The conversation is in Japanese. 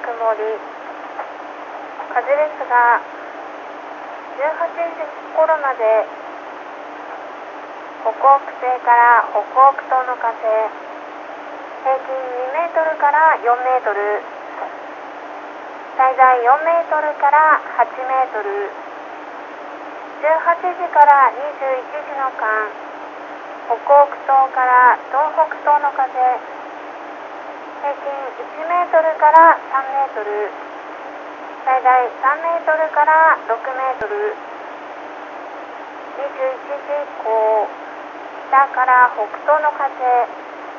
曇り。風ですが、18時頃まで北北西から北北東の風、平均2メートルから4メートル、最大4メートルから8メートル、18時から21時の間、北北東から東北東の風、平均1メートルから3メートル、最大3メートルから6メートル、21時以降、北から北東の風、